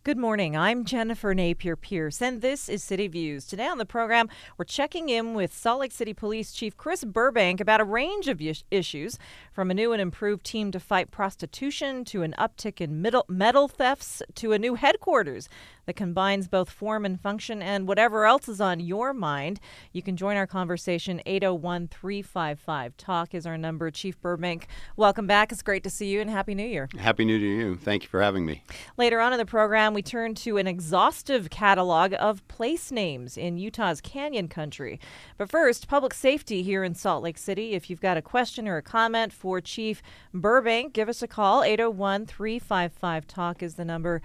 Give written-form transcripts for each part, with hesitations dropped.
Good morning. I'm Jennifer Napier-Pierce, and this is City Views. Today on the program, we're checking in with Salt Lake City Police Chief Chris Burbank about a range of issues, from a new and improved team to fight prostitution, to an uptick in metal thefts, to a new headquarters that combines both form and function, and whatever else is on your mind. You can join our conversation. 801-355-TALK is our number. Chief Burbank, welcome back. It's great to see you, and Happy New Year. Happy New Year to you. Thank you for having me. Later on in the program, we turn to an exhaustive catalog of place names in Utah's Canyon Country. But first, public safety here in Salt Lake City. If you've got a question or a comment for Chief Burbank, give us a call. 801-355-TALK is the number.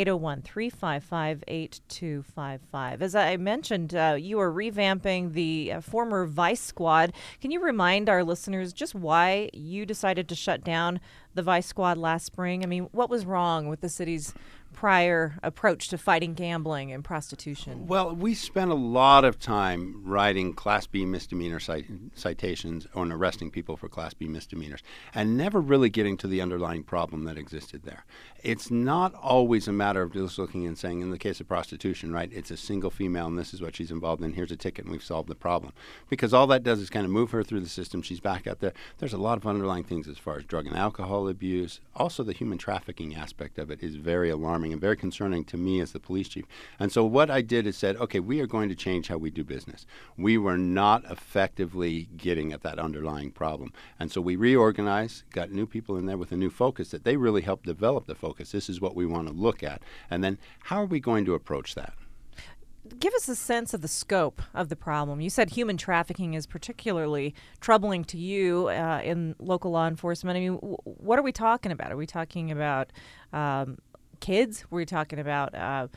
801-355-8255. As I mentioned, you are revamping the former Vice Squad. Can you remind our listeners just why you decided to shut down the Vice Squad last spring? I mean, what was wrong with the city's prior approach to fighting gambling and prostitution? Well, we spent a lot of time writing Class B misdemeanor citations on arresting people for Class B misdemeanors and never really getting to the underlying problem that existed there. It's not always a matter of just looking and saying, in the case of prostitution, right, it's a single female and this is what she's involved in, here's a ticket and we've solved the problem. Because all that does is kind of move her through the system, she's back out there. There's a lot of underlying things as far as drug and alcohol abuse. Also, the human trafficking aspect of it is very alarming and very concerning to me as the police chief. And so what I did is said, okay, we are going to change how we do business. We were not effectively getting at that underlying problem. And so we reorganized, got new people in there with a new focus that they really helped develop the focus. This is what we want to look at. And then how are we going to approach that? Give us a sense of the scope of the problem. You said human trafficking is particularly troubling to you in local law enforcement. I mean, what are we talking about? Are we talking about kids? We're talking about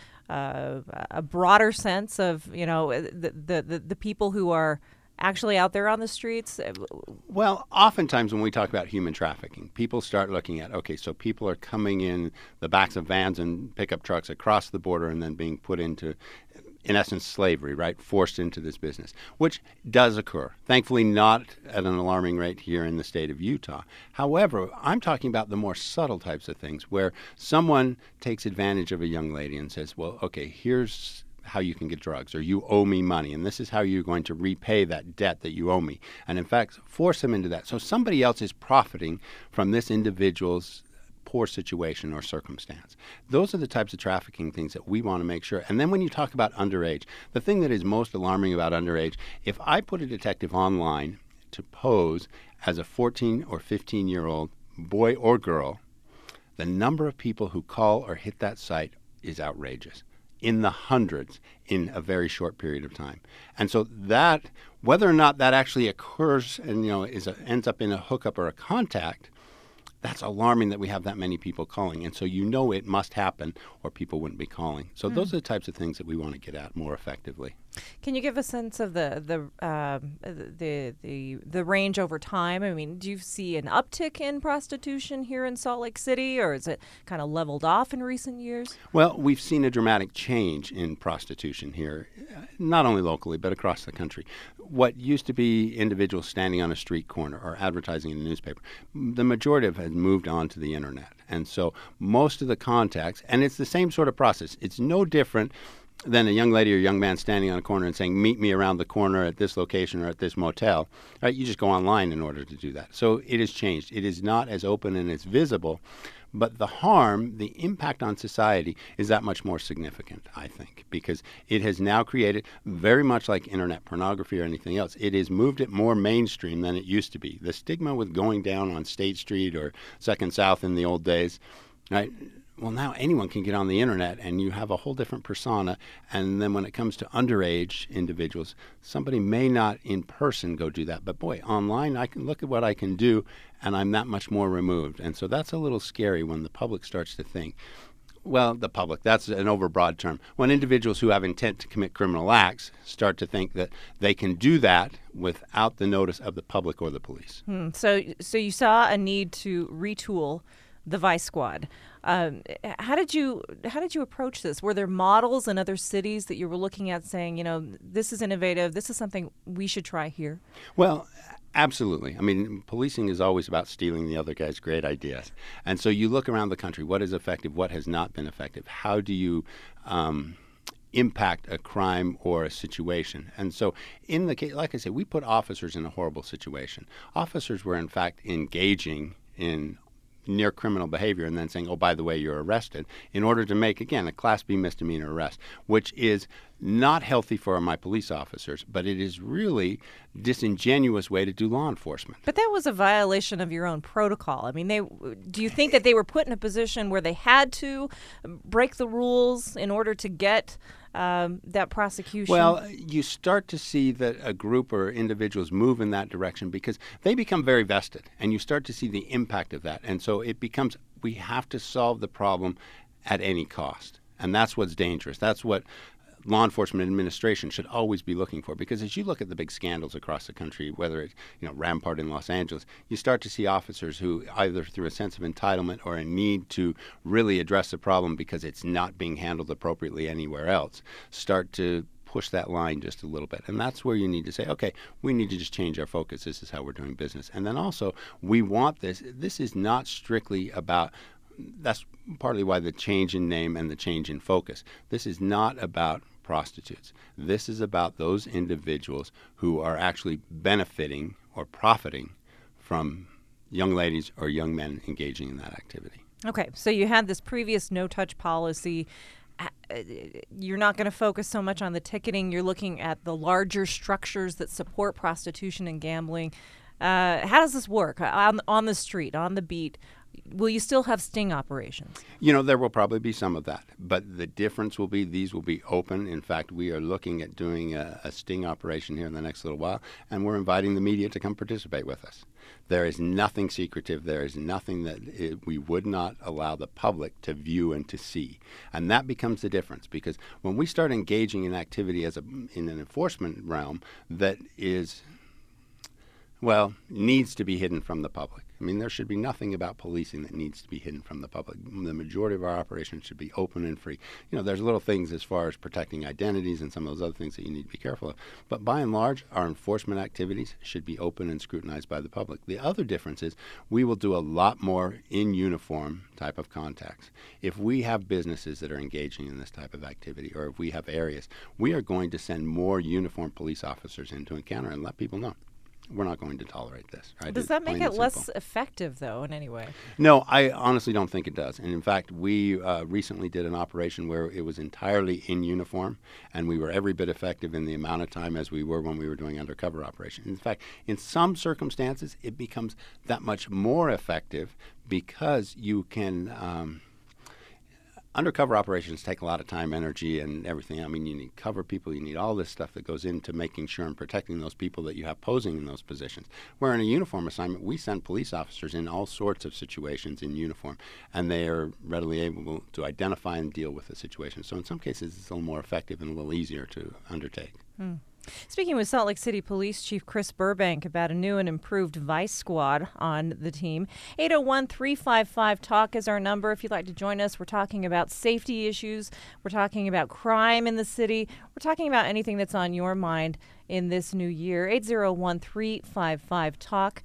a broader sense of, you know, the people who are actually out there on the streets? Well, oftentimes when we talk about human trafficking, people start looking at, okay, so people are coming in the backs of vans and pickup trucks across the border and then being put into, in essence, slavery, right? Forced into this business, which does occur. Thankfully, not at an alarming rate here in the state of Utah. However, I'm talking about the more subtle types of things where someone takes advantage of a young lady and says, well, okay, here's how you can get drugs, or you owe me money, and this is how you're going to repay that debt that you owe me. And in fact, force them into that. So somebody else is profiting from this individual's poor situation or circumstance. Those are the types of trafficking things that we want to make sure. And then when you talk about underage, the thing that is most alarming about underage, if I put a detective online to pose as a 14 or 15-year-old boy or girl, the number of people who call or hit that site is outrageous, in the hundreds in a very short period of time. And so that, whether or not that actually occurs and, you know, ends up in a hookup or a contact, that's alarming that we have that many people calling. And so you know it must happen or people wouldn't be calling. So those are the types of things that we want to get at more effectively. Can you give a sense of the range over time? I mean, do you see an uptick in prostitution here in Salt Lake City, or is it kind of leveled off in recent years? Well, we've seen a dramatic change in prostitution here, not only locally, but across the country. What used to be individuals standing on a street corner or advertising in a newspaper, the majority of it has moved on to the internet. And so most of the contacts, and it's the same sort of process. It's no different than a young lady or young man standing on a corner and saying, meet me around the corner at this location or at this motel. Right? You just go online in order to do that. So it has changed. It is not as open and as visible, but the harm, the impact on society is that much more significant, I think, because it has now created, very much like internet pornography or anything else, it has moved it more mainstream than it used to be. The stigma with going down on State Street or Second South in the old days, right? Well, now anyone can get on the internet and you have a whole different persona. And then when it comes to underage individuals, somebody may not in person go do that. But boy, online, I can look at what I can do and I'm that much more removed. And so that's a little scary when the public starts to think, well, the public, that's an overbroad term. When individuals who have intent to commit criminal acts start to think that they can do that without the notice of the public or the police. So you saw a need to retool the Vice Squad. How did you approach this? Were there models in other cities that you were looking at saying, you know, this is innovative, this is something we should try here? Well, Absolutely. I mean, policing is always about stealing the other guy's great ideas. And so you look around the country, what is effective, what has not been effective? How do you impact a crime or a situation? And so in the case, like I say, we put officers in a horrible situation. Officers were, in fact, engaging in near criminal behavior and then saying, oh, by the way, you're arrested, in order to make, again, a Class B misdemeanor arrest, which is not healthy for my police officers, but it is really disingenuous way to do law enforcement. But that was a violation of your own protocol. I mean, do you think that they were put in a position where they had to break the rules in order to get that prosecution? Well, you start to see that a group or individuals move in that direction because they become very vested, and you start to see the impact of that. And so it becomes, we have to solve the problem at any cost. And that's what's dangerous. That's what law enforcement administration should always be looking for, because as you look at the big scandals across the country, whether it's Rampart in Los Angeles, you start to see officers who, either through a sense of entitlement or a need to really address the problem because it's not being handled appropriately anywhere else, start to push that line just a little bit. And that's where you need to say, okay, we need to just change our focus. This is how we're doing business. And then also, we want this. This is not strictly about, that's partly why the change in name and the change in focus. This is not about prostitutes. This is about those individuals who are actually benefiting or profiting from young ladies or young men engaging in that activity. Okay, so you had this previous no-touch policy. You're not going to focus so much on the ticketing. You're looking at the larger structures that support prostitution and gambling. How does this work on the street, on the beat? Will you still have sting operations? There will probably be some of that, but the difference will be these will be open. In fact, we are looking at doing a sting operation here in the next little while, and we're inviting the media to come participate with us. There is nothing secretive. There is nothing that we would not allow the public to view and to see. And that becomes the difference, because when we start engaging in activity in an enforcement realm that is, needs to be hidden from the public. I mean, there should be nothing about policing that needs to be hidden from the public. The majority of our operations should be open and free. There's little things as far as protecting identities and some of those other things that you need to be careful of. But by and large, our enforcement activities should be open and scrutinized by the public. The other difference is we will do a lot more in uniform type of contacts. If we have businesses that are engaging in this type of activity, or if we have areas, we are going to send more uniformed police officers in to encounter and let people know. We're not going to tolerate this. Right? Does that make it less effective, though, in any way? No, I honestly don't think it does. And in fact, we recently did an operation where it was entirely in uniform, and we were every bit effective in the amount of time as we were when we were doing undercover operations. In fact, in some circumstances, it becomes that much more effective because you can undercover operations take a lot of time, energy, and everything. I mean, you need cover people. You need all this stuff that goes into making sure and protecting those people that you have posing in those positions. Where in a uniform assignment, we send police officers in all sorts of situations in uniform, and they are readily able to identify and deal with the situation. So in some cases, it's a little more effective and a little easier to undertake. Speaking with Salt Lake City Police Chief Chris Burbank about a new and improved Vice Squad on the team. 801-355-TALK is our number if you'd like to join us. We're talking about safety issues. We're talking about crime in the city. We're talking about anything that's on your mind in this new year. 801-355-TALK.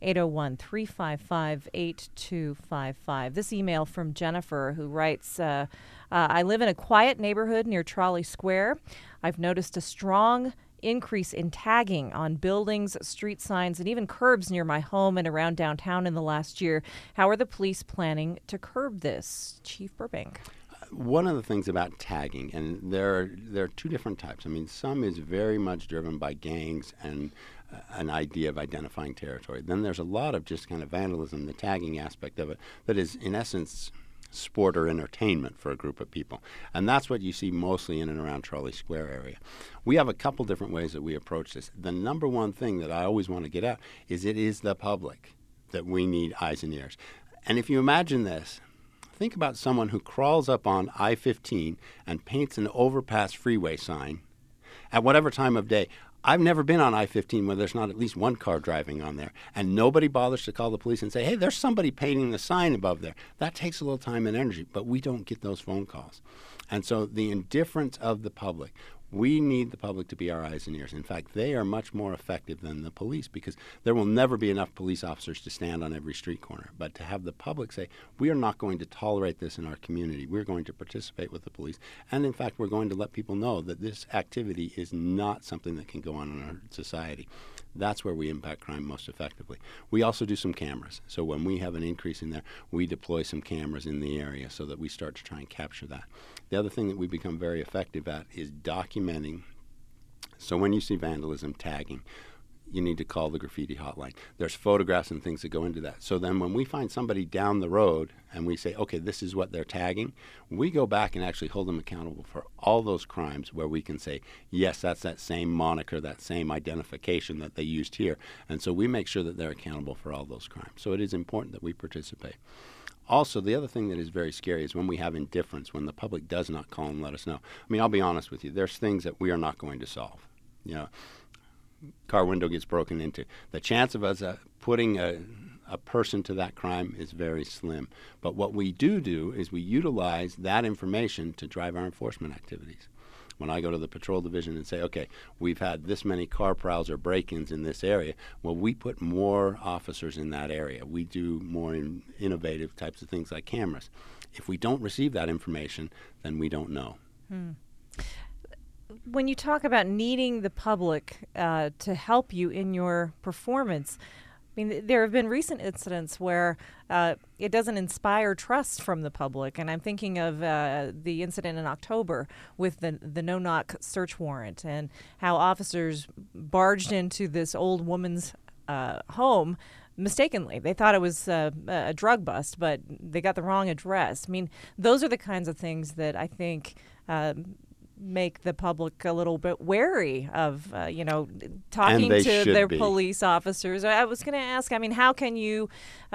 801-355-8255. This email from Jennifer, who writes, I live in a quiet neighborhood near Trolley Square. I've noticed a strong increase in tagging on buildings, street signs, and even curbs near my home and around downtown in the last year. How are the police planning to curb this? Chief Burbank. One of the things about tagging, and there are two different types. I mean, some is very much driven by gangs and an idea of identifying territory. Then there's a lot of just kind of vandalism, the tagging aspect of it, that is, in essence, sport or entertainment for a group of people. And that's what you see mostly in and around Trolley Square area. We have a couple different ways that we approach this. The number one thing that I always want to get out is it is the public that we need eyes and ears. And if you imagine this, think about someone who crawls up on I-15 and paints an overpass freeway sign at whatever time of day. I've never been on I-15 where there's not at least one car driving on there, and nobody bothers to call the police and say, hey, there's somebody painting the sign above there. That takes a little time and energy, but we don't get those phone calls. And so the indifference of the public, We need the public to be our eyes and ears. In fact, they are much more effective than the police because there will never be enough police officers to stand on every street corner. But to have the public say, we are not going to tolerate this in our community. We're going to participate with the police. And in fact, we're going to let people know that this activity is not something that can go on in our society. That's where we impact crime most effectively. We also do some cameras. So when we have an increase in there, we deploy some cameras in the area so that we start to try and capture that. The other thing that we become very effective at is documenting. So when you see vandalism, tagging, you need to call the graffiti hotline. There's photographs and things that go into that. So then when we find somebody down the road and we say, okay, this is what they're tagging, we go back and actually hold them accountable for all those crimes where we can say, yes, that's that same moniker, that same identification that they used here. And so we make sure that they're accountable for all those crimes. So it is important that we participate. Also, the other thing that is very scary is when we have indifference, when the public does not call and let us know. I mean, I'll be honest with you. There's things that we are not going to solve. You know, car window gets broken into. The chance of us putting a person to that crime is very slim. But what we do is we utilize that information to drive our enforcement activities. When I go to the patrol division and say, okay, we've had this many car prowls or break-ins in this area, well, we put more officers in that area. We do more innovative types of things like cameras. If we don't receive that information, then we don't know. When you talk about needing the public to help you in your performance, I mean, there have been recent incidents where it doesn't inspire trust from the public, and I'm thinking of the incident in October with the no-knock search warrant and how officers barged into this old woman's home mistakenly. They thought it was a drug bust, but they got the wrong address. I mean, those are the kinds of things that I think make the public a little bit wary of, talking to their police officers. I was going to ask, I mean, how can you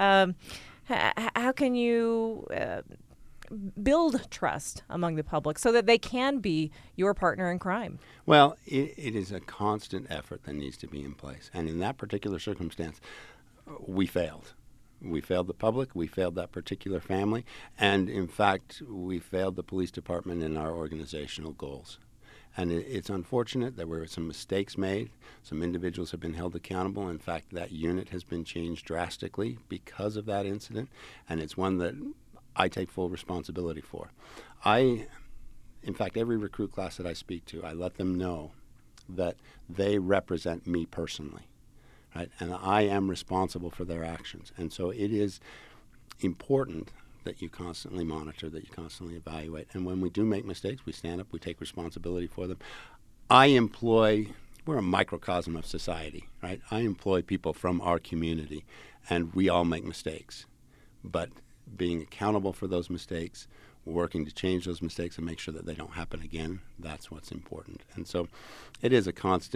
build trust among the public so that they can be your partner in crime? Well, it is a constant effort that needs to be in place. And in that particular circumstance, we failed. We failed the public, we failed that particular family, and in fact, we failed the police department in our organizational goals. And it's unfortunate. There were some mistakes made. Some individuals have been held accountable. In fact, that unit has been changed drastically because of that incident, and it's one that I take full responsibility for. In fact, every recruit class that I speak to, I let them know that they represent me personally. Right? And I am responsible for their actions. And so it is important that you constantly monitor, that you constantly evaluate. And when we do make mistakes, we stand up, we take responsibility for them. We're a microcosm of society, right? I employ people from our community, and we all make mistakes. But being accountable for those mistakes, working to change those mistakes and make sure that they don't happen again, that's what's important. And so it is a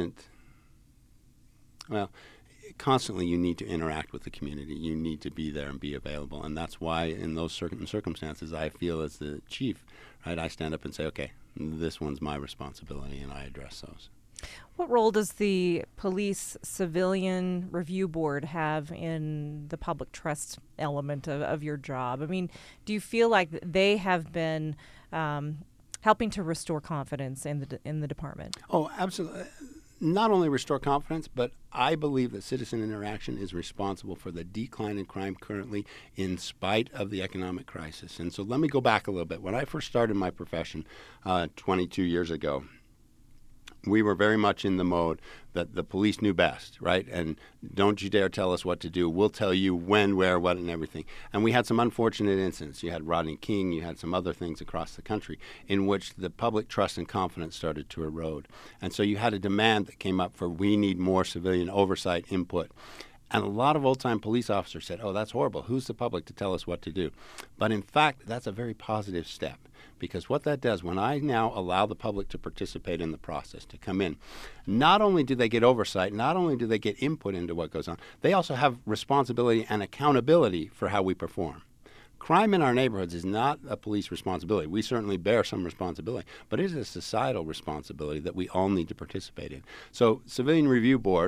constantly you need to interact with the community. You need to be there and be available. And that's why in those certain circumstances, I feel as the chief, right, I stand up and say, okay, this one's my responsibility, and I address those. What role does the Police Civilian Review Board have in the public trust element of your job? I mean, do you feel like they have been helping to restore confidence in the department? Oh, absolutely. Not only restore confidence, but I believe that citizen interaction is responsible for the decline in crime currently in spite of the economic crisis. And so let me go back a little bit. When I first started my profession 22 years ago, we were very much in the mode that the police knew best, right? And don't you dare tell us what to do. We'll tell you when, where, what, and everything. And we had some unfortunate incidents. You had Rodney King. You had some other things across the country in which the public trust and confidence started to erode. And so you had a demand that came up for we need more civilian oversight input. And a lot of old-time police officers said, oh, that's horrible. Who's the public to tell us what to do? But in fact, that's a very positive step, because what that does, when I now allow the public to participate in the process, to come in, not only do they get oversight, not only do they get input into what goes on, they also have responsibility and accountability for how we perform. Crime in our neighborhoods is not a police responsibility. We certainly bear some responsibility, but it is a societal responsibility that we all need to participate in. So Civilian Review Board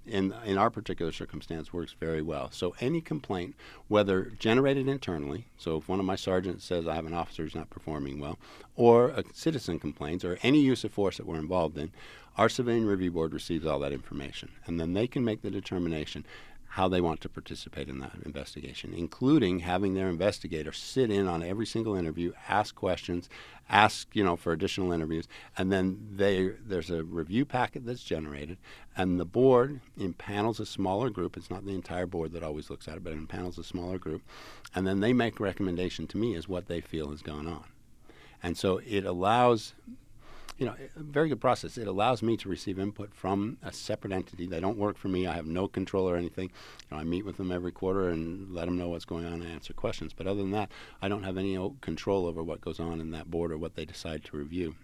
in our particular circumstance, works very well. So any complaint, whether generated internally, so if one of my sergeants says I have an officer who's not performing well, or a citizen complains, or any use of force that we're involved in, our Civilian Review Board receives all that information. And then they can make the determination how they want to participate in that investigation, including having their investigator sit in on every single interview, ask questions, ask for additional interviews, and then there's a review packet that's generated, and the board impanels a smaller group. It's not the entire board that always looks at it, but it impanels a smaller group, and then they make a recommendation to me as what they feel has gone on. And so it allows a very good process. It allows me to receive input from a separate entity. They don't work for me. I have no control or anything. I meet with them every quarter and let them know what's going on and answer questions. But other than that, I don't have any control over what goes on in that board or what they decide to review.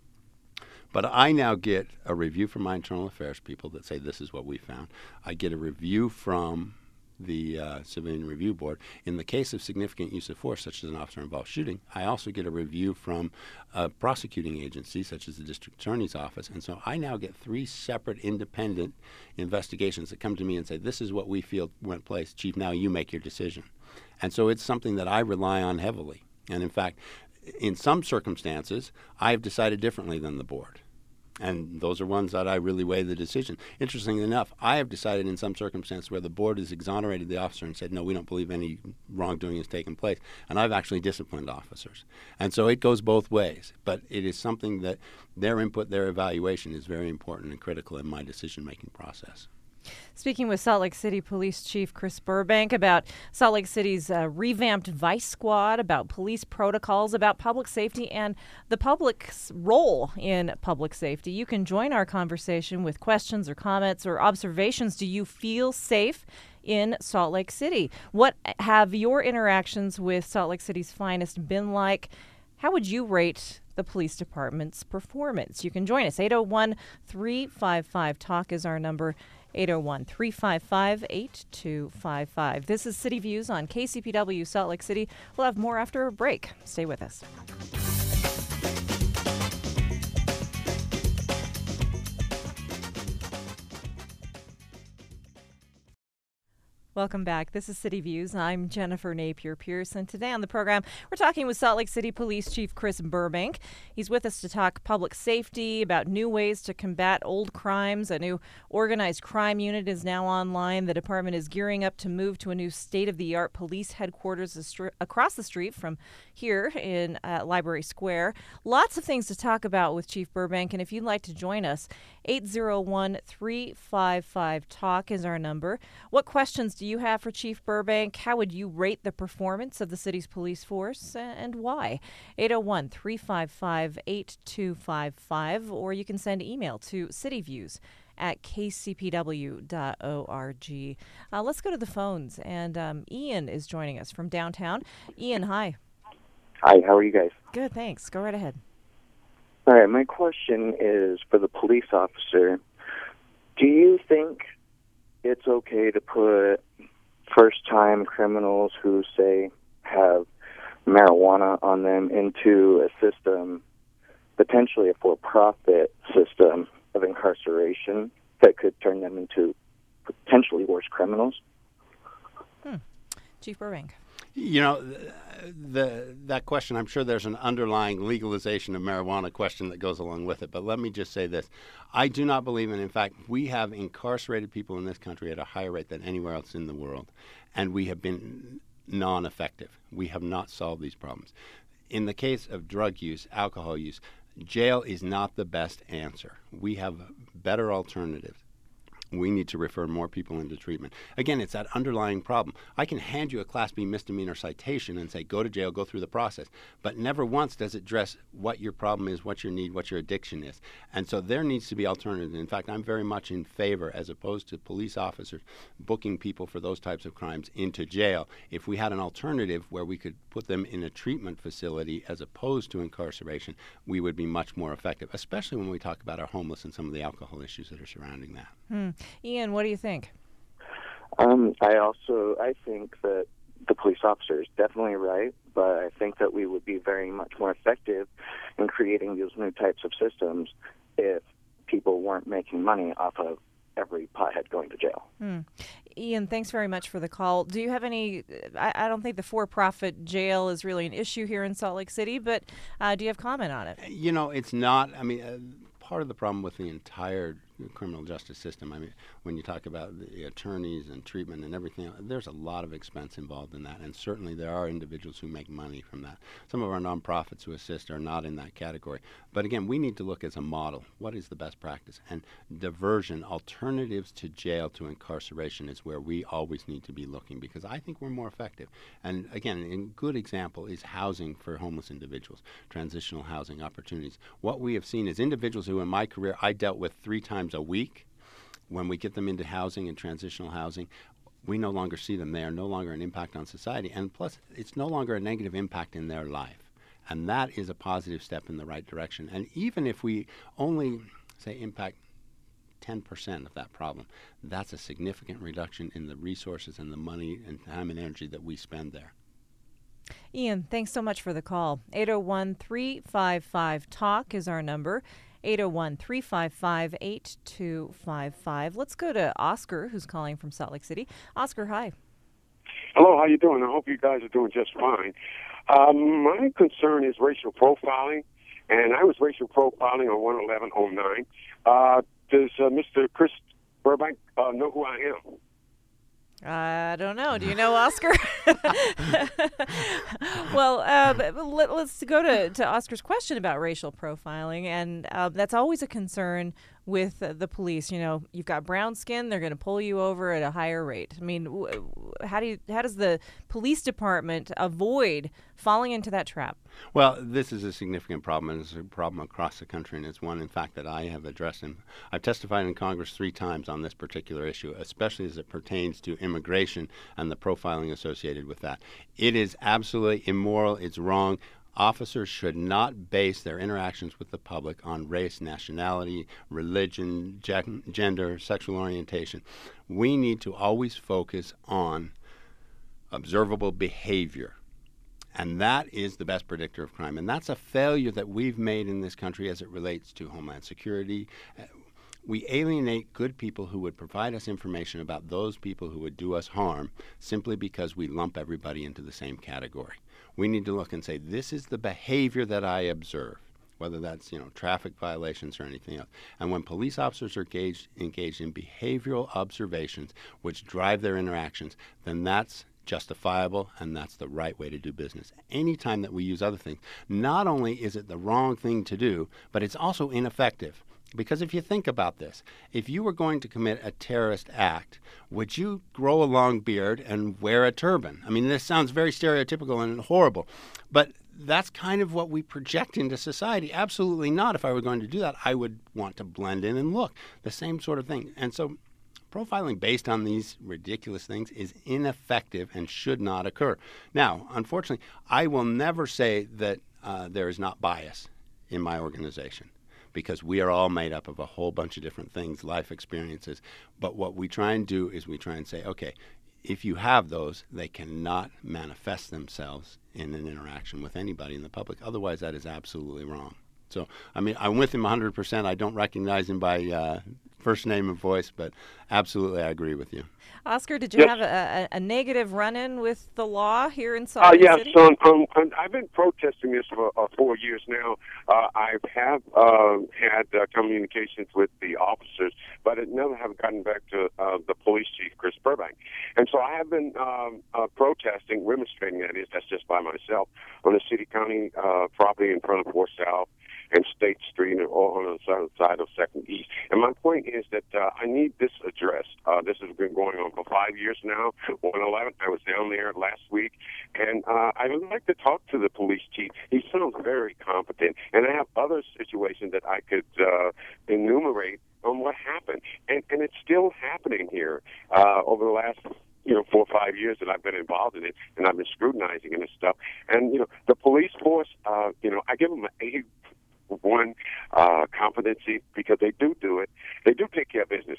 But I now get a review from my internal affairs people that say this is what we found. I get a review from the Civilian Review Board. In the case of significant use of force, such as an officer-involved shooting, I also get a review from a prosecuting agency, such as the District Attorney's Office. And so I now get 3 separate independent investigations that come to me and say, this is what we feel went place. Chief, now you make your decision. And so it's something that I rely on heavily. And in fact, in some circumstances, I've decided differently than the board. And those are ones that I really weigh the decision. Interestingly enough, I have decided in some circumstances where the board has exonerated the officer and said, no, we don't believe any wrongdoing has taken place. And I've actually disciplined officers. And so it goes both ways. But it is something that their input, their evaluation is very important and critical in my decision-making process. Speaking with Salt Lake City Police Chief Chris Burbank about Salt Lake City's revamped Vice Squad, about police protocols, about public safety, and the public's role in public safety. You can join our conversation with questions or comments or observations. Do you feel safe in Salt Lake City? What have your interactions with Salt Lake City's finest been like? How would you rate the police department's performance? You can join us. 801-355-TALK is our number. 801-355-8255. This is City Views on KCPW Salt Lake City. We'll have more after a break. Stay with us. Welcome back. This is City Views. I'm Jennifer Napier-Pierce, and today on the program, we're talking with Salt Lake City Police Chief Chris Burbank. He's with us to talk public safety, about new ways to combat old crimes. A new organized crime unit is now online. The department is gearing up to move to a new state-of-the-art police headquarters across the street from here in Library Square. Lots of things to talk about with Chief Burbank, and if you'd like to join us, 801-355-TALK is our number. What questions do you have for Chief Burbank? How would you rate the performance of the city's police force, and why? 801-355-8255, or you can send email to cityviews@kcpw.org. Let's go to the phones, and Ian is joining us from downtown. Ian, hi. Hi, how are you guys? Good, thanks. Go right ahead. All right, my question is for the police officer. Do you think it's okay to put first-time criminals who, say, have marijuana on them into a system, potentially a for-profit system of incarceration that could turn them into potentially worse criminals? Chief Burbank. That question, I'm sure there's an underlying legalization of marijuana question that goes along with it. But let me just say this. I do not believe, and in fact, we have incarcerated people in this country at a higher rate than anywhere else in the world. And we have been non-effective. We have not solved these problems. In the case of drug use, alcohol use, jail is not the best answer. We have better alternatives. We need to refer more people into treatment. Again, it's that underlying problem. I can hand you a Class B misdemeanor citation and say, go to jail, go through the process. But never once does it address what your problem is, what your need, what your addiction is. And so there needs to be alternatives. In fact, I'm very much in favor, as opposed to police officers booking people for those types of crimes into jail. If we had an alternative where we could put them in a treatment facility as opposed to incarceration, we would be much more effective, especially when we talk about our homeless and some of the alcohol issues that are surrounding that. Ian, what do you think? I think that the police officer is definitely right, but I think that we would be very much more effective in creating these new types of systems if people weren't making money off of every pothead going to jail. Ian, thanks very much for the call. Do you have any, I don't think the for-profit jail is really an issue here in Salt Lake City, but do you have comment on it? You know, it's not. I mean, part of the problem with the entire criminal justice system, I mean, when you talk about the attorneys and treatment and everything, there's a lot of expense involved in that, and certainly there are individuals who make money from that. Some of our nonprofits who assist are not in that category. But again, we need to look as a model. What is the best practice? And diversion, alternatives to jail, to incarceration, is where we always need to be looking, because I think we're more effective. And again, a good example is housing for homeless individuals, transitional housing opportunities. What we have seen is individuals who in my career I dealt with 3 times a week. When we get them into housing and transitional housing, we no longer see them. They are no longer an impact on society. And plus, it's no longer a negative impact in their life. And that is a positive step in the right direction. And even if we only, say, impact 10% of that problem, that's a significant reduction in the resources and the money and time and energy that we spend there. Ian, thanks so much for the call. 801-355-TALK is our number. 801-355-8255. Let's go to Oscar, who's calling from Salt Lake City. Oscar, hi. Hello, how you doing? I hope you guys are doing just fine. My concern is racial profiling, and I was racial profiling on 1/11/09. Does Mr. Chris Burbank know who I am? I don't know. Do you know Oscar? Well, let's go to Oscar's question about racial profiling, and that's always a concern with the police. You know, you've got brown skin; they're going to pull you over at a higher rate. I mean, how does the police department avoid falling into that trap? Well, this is a significant problem, and it's a problem across the country, and it's one, in fact, that I have addressed. And I've testified in Congress 3 times on this particular issue, especially as it pertains to immigration and the profiling associated with that. It is absolutely immoral. It's wrong. Officers should not base their interactions with the public on race, nationality, religion, gender, sexual orientation. We need to always focus on observable behavior. And that is the best predictor of crime. And that's a failure that we've made in this country as it relates to Homeland Security. We alienate good people who would provide us information about those people who would do us harm simply because we lump everybody into the same category. We need to look and say, this is the behavior that I observe, whether that's, traffic violations or anything else. And when police officers are engaged in behavioral observations which drive their interactions, then that's justifiable, and that's the right way to do business. Anytime that we use other things, not only is it the wrong thing to do, but it's also ineffective. Because if you think about this, if you were going to commit a terrorist act, would you grow a long beard and wear a turban? I mean, this sounds very stereotypical and horrible, but that's kind of what we project into society. Absolutely not. If I were going to do that, I would want to blend in and look the same sort of thing. And so profiling based on these ridiculous things is ineffective and should not occur. Now, unfortunately, I will never say that there is not bias in my organization, because we are all made up of a whole bunch of different things, life experiences. But what we try and do is we try and say, okay, if you have those, they cannot manifest themselves in an interaction with anybody in the public. Otherwise, that is absolutely wrong. So, I mean, I'm with him 100%. I don't recognize him by first name and voice, but absolutely I agree with you. Oscar, did you have a negative run-in with the law here in Salt Lake City? Yes, I've been protesting this for 4 years now. I have had communications with the officers, but it never have gotten back to the police chief, Chris Burbank. And so I have been protesting, demonstrating that's just by myself, on the city-county property in front of 4 South and State Street, or on the side of 2nd East. And my point is that I need this addressed. This has been going on for 5 years now. 1/11, I was down there last week, and I would like to talk to the police chief. He sounds very competent, and I have other situations that I could enumerate on what happened. And it's still happening here over the last 4 or 5 years that I've been involved in it, and I've been scrutinizing it and stuff. And, the police force, I give them an A1 competency, because they do it. They do take care of business.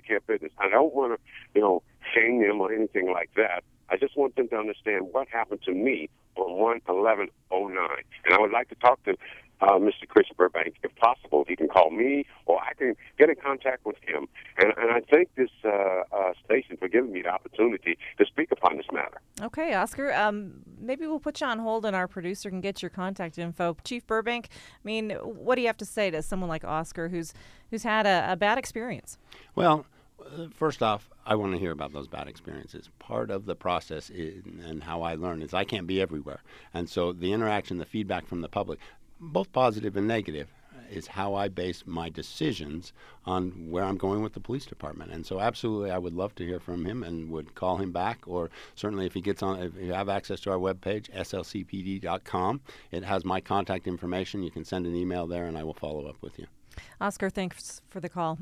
I don't want to, shame them or anything like that. I just want them to understand what happened to me on 1/11/09. And I would like to talk to Mr. Chris Burbank, if possible. He can call me, or I can get in contact with him. And I thank this station for giving me the opportunity to speak upon this matter. Okay, Oscar, maybe we'll put you on hold and our producer can get your contact info. Chief Burbank, I mean, what do you have to say to someone like Oscar who's had a bad experience? Well, first off, I want to hear about those bad experiences. Part of the process and how I learn is I can't be everywhere. And so the interaction, the feedback from the public, both positive and negative, is how I base my decisions on where I'm going with the police department. And so absolutely I would love to hear from him and would call him back, or certainly if you have access to our webpage, slcpd.com, it has my contact information. You can send an email there and I will follow up with you. Oscar, thanks for the call.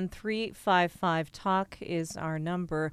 801-355-TALK is our number.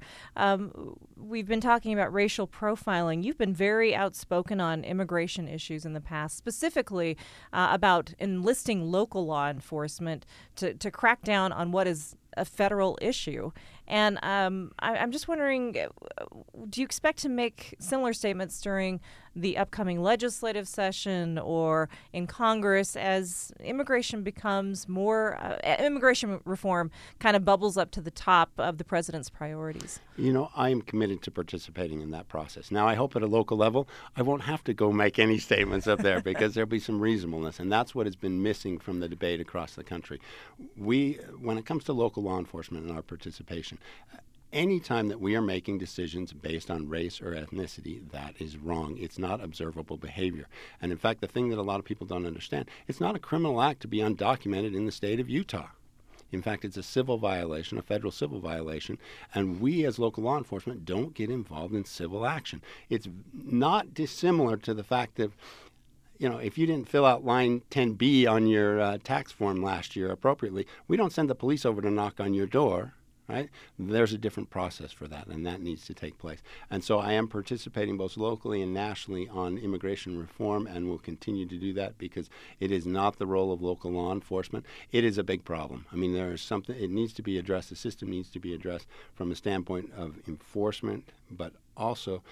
We've been talking about racial profiling. You've been very outspoken on immigration issues in the past, specifically about enlisting local law enforcement to crack down on what is a federal issue. And I'm just wondering, do you expect to make similar statements during the upcoming legislative session or in Congress as immigration becomes more, immigration reform kind of bubbles up to the top of the president's priorities? You know, I am committed to participating in that process. Now, I hope at a local level, I won't have to go make any statements up there because there'll be some reasonableness, and that's what has been missing from the debate across the country. When it comes to local law enforcement and our participation, anytime that we are making decisions based on race or ethnicity, that is wrong. It's not observable behavior. And in fact, the thing that a lot of people don't understand, it's not a criminal act to be undocumented in the state of Utah. In fact, it's a civil violation, a federal civil violation, and we as local law enforcement don't get involved in civil action. It's not dissimilar to the fact that, you know, if you didn't fill out line 10B on your tax form last year appropriately, we don't send the police over to knock on your door. Right? There's a different process for that, and that needs to take place. And so I am participating both locally and nationally on immigration reform, and will continue to do that because it is not the role of local law enforcement. It is a big problem. I mean, there is something, it needs to be addressed. The system needs to be addressed from a standpoint of enforcement, but also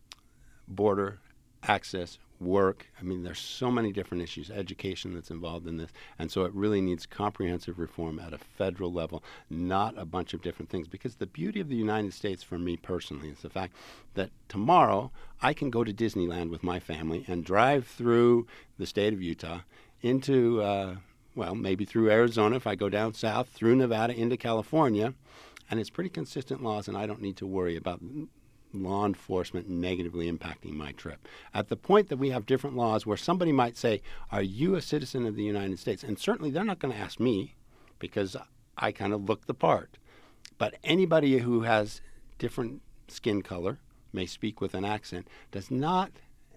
border access, work. I mean, there's so many different issues, education that's involved in this, and so it really needs comprehensive reform at a federal level, not a bunch of different things. Because the beauty of the United States for me personally is the fact that tomorrow I can go to Disneyland with my family and drive through the state of Utah into, maybe through Arizona if I go down south, through Nevada into California, and it's pretty consistent laws, and I don't need to worry about law enforcement negatively impacting my trip. At the point that we have different laws where somebody might say, are you a citizen of the United States? And certainly they're not going to ask me because I kind of look the part. But anybody who has different skin color, may speak with an accent, does not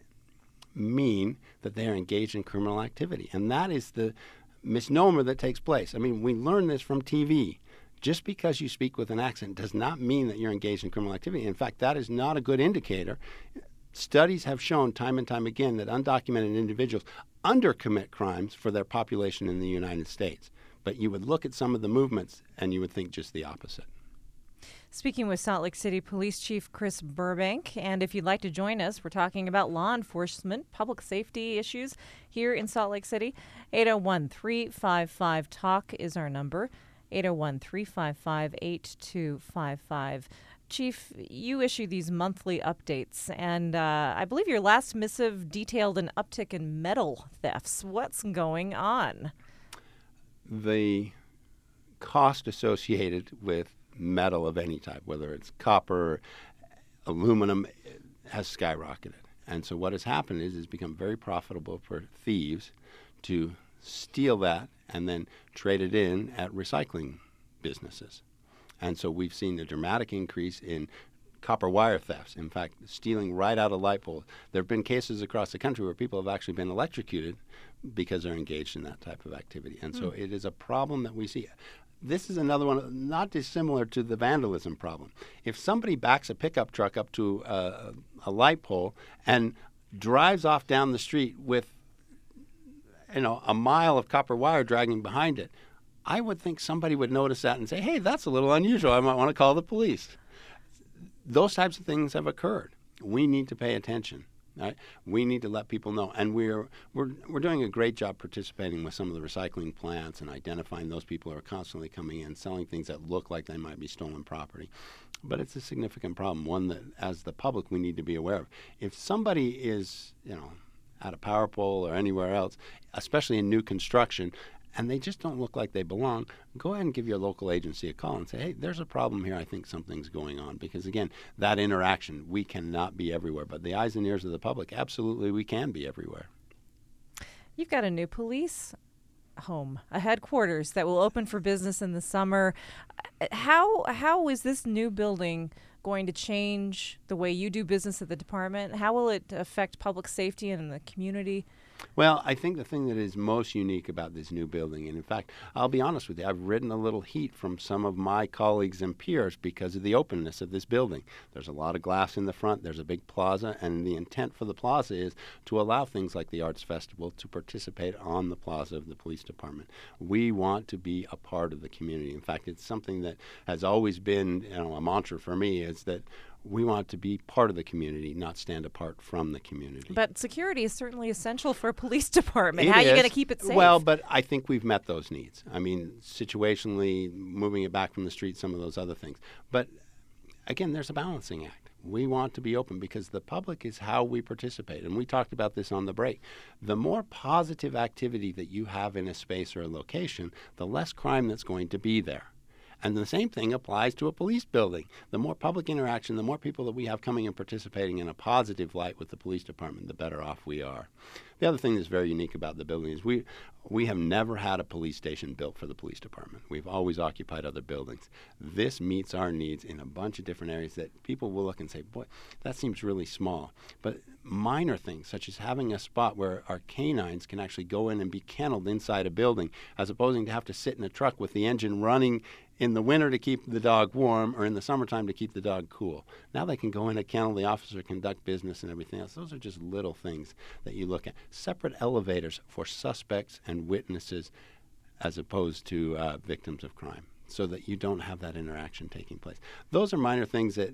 mean that they are engaged in criminal activity. And that is the misnomer that takes place. I mean, we learn this from TV. Just because you speak with an accent does not mean that you're engaged in criminal activity. In fact, that is not a good indicator. Studies have shown time and time again that undocumented individuals undercommit crimes for their population in the United States. But you would look at some of the movements and you would think just the opposite. Speaking with Salt Lake City Police Chief Chris Burbank, and if you'd like to join us, we're talking about law enforcement, public safety issues here in Salt Lake City. 801-355-TALK is our number. 801-355-8255. Chief, you issue these monthly updates, and I believe your last missive detailed an uptick in metal thefts. What's going on? The cost associated with metal of any type, whether it's copper or aluminum, has skyrocketed. And so what has happened is it's become very profitable for thieves to steal that and then trade it in at recycling businesses. And so we've seen a dramatic increase in copper wire thefts. In fact, stealing right out of light poles. There have been cases across the country where people have actually been electrocuted because they're engaged in that type of activity. And so it is a problem that we see. This is another one not dissimilar to the vandalism problem. If somebody backs a pickup truck up to a light pole and drives off down the street with a mile of copper wire dragging behind it, I would think somebody would notice that and say, hey, that's a little unusual. I might want to call the police. Those types of things have occurred. We need to pay attention. Right? We need to let people know, and we're doing a great job participating with some of the recycling plants and identifying those people who are constantly coming in, selling things that look like they might be stolen property. But it's a significant problem, one that, as the public, we need to be aware of. If somebody is, at a power pole or anywhere else, especially in new construction, and they just don't look like they belong, go ahead and give your local agency a call and say, hey, there's a problem here. I think something's going on. Because, again, that interaction, we cannot be everywhere. But the eyes and ears of the public, absolutely, we can be everywhere. You've got a new police home, a headquarters that will open for business in the summer. How is this new building going to change the way you do business at the department? How will it affect public safety and the community? Well, I think the thing that is most unique about this new building, and in fact, I'll be honest with you, I've ridden a little heat from some of my colleagues and peers because of the openness of this building. There's a lot of glass in the front, there's a big plaza, and the intent for the plaza is to allow things like the Arts Festival to participate on the plaza of the police department. We want to be a part of the community. In fact, it's something that has always been a mantra for me, is that we want to be part of the community, not stand apart from the community. But security is certainly essential for a police department. How are you going to keep it safe? Well, but I think we've met those needs. I mean, situationally, moving it back from the street, some of those other things. But again, there's a balancing act. We want to be open because the public is how we participate. And we talked about this on the break. The more positive activity that you have in a space or a location, the less crime that's going to be there. And the same thing applies to a police building. The more public interaction, the more people that we have coming and participating in a positive light with the police department, the better off we are. The other thing that's very unique about the building is we have never had a police station built for the police department. We've always occupied other buildings. This meets our needs in a bunch of different areas that people will look and say, boy, that seems really small. But minor things, such as having a spot where our canines can actually go in and be kenneled inside a building, as opposed to have to sit in a truck with the engine running in the winter to keep the dog warm or in the summertime to keep the dog cool. Now they can go in a kennel, the officer conduct business and everything else. Those are just little things that you look at. Separate elevators for suspects and witnesses as opposed to victims of crime, so that you don't have that interaction taking place. Those are minor things that,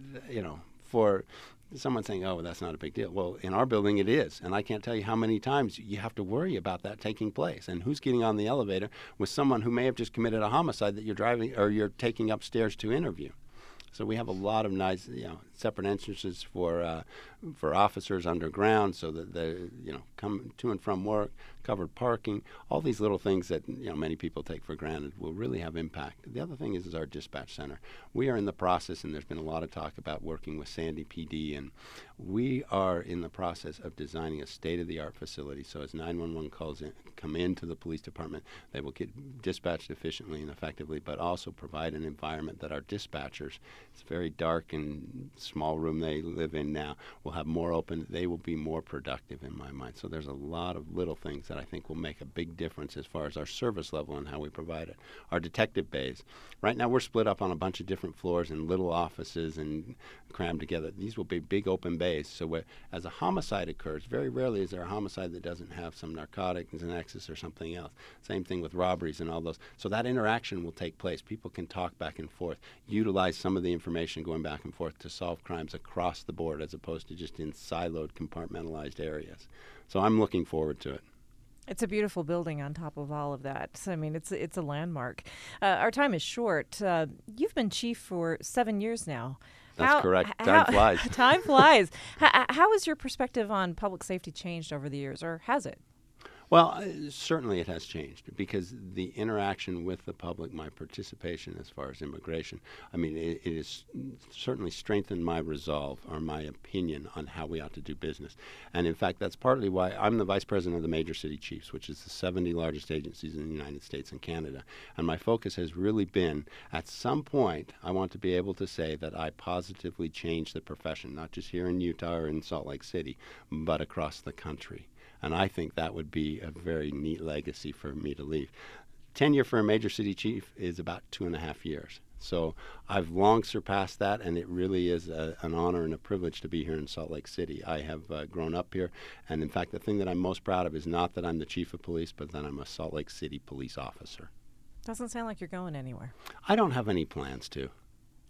for someone saying, oh, that's not a big deal. Well, in our building it is, and I can't tell you how many times you have to worry about that taking place. And who's getting on the elevator with someone who may have just committed a homicide that you're driving or you're taking upstairs to interview. So we have a lot of nice, separate entrances for officers underground, so that they, come to and from work, covered parking, all these little things that many people take for granted will really have impact. The other thing is our dispatch center. We are in the process, and there's been a lot of talk about working with Sandy PD, and we are in the process of designing a state-of-the-art facility. So as 911 calls come into the police department, they will get dispatched efficiently and effectively, but also provide an environment that our dispatchers, it's a very dark and small room they live in now, will have more open. They will be more productive in my mind. So there's a lot of little things that I think will make a big difference as far as our service level and how we provide it. Our detective bays. Right now we're split up on a bunch of different floors in little offices and crammed together. These will be big open bays. So as a homicide occurs, very rarely is there a homicide that doesn't have some narcotics and nexus or something else. Same thing with robberies and all those. So that interaction will take place. People can talk back and forth, utilize some of the information going back and forth to solve crimes across the board as opposed to just in siloed, compartmentalized areas. So I'm looking forward to it. It's a beautiful building on top of all of that. I mean, it's a landmark. Our time is short. You've been chief for 7 years now. That's correct. Time flies. Time flies. How has your perspective on public safety changed over the years, or has it? Well, certainly it has changed because the interaction with the public, my participation as far as immigration, I mean, it has certainly strengthened my resolve or my opinion on how we ought to do business. And in fact, that's partly why I'm the vice president of the Major City Chiefs, which is the 70 largest agencies in the United States and Canada. And my focus has really been, at some point, I want to be able to say that I positively changed the profession, not just here in Utah or in Salt Lake City, but across the country. And I think that would be a very neat legacy for me to leave. Tenure for a major city chief is about 2.5 years. So I've long surpassed that, and it really is an honor and a privilege to be here in Salt Lake City. I have grown up here, and in fact, the thing that I'm most proud of is not that I'm the chief of police, but that I'm a Salt Lake City police officer. Doesn't sound like you're going anywhere. I don't have any plans to.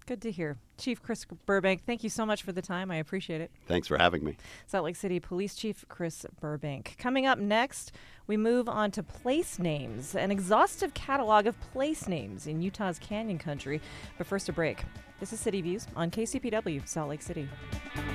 Good to hear. Chief Chris Burbank, thank you so much for the time. I appreciate it. Thanks for having me. Salt Lake City Police Chief Chris Burbank. Coming up next, we move on to place names, an exhaustive catalog of place names in Utah's Canyon Country. But first, a break. This is City Views on KCPW, Salt Lake City.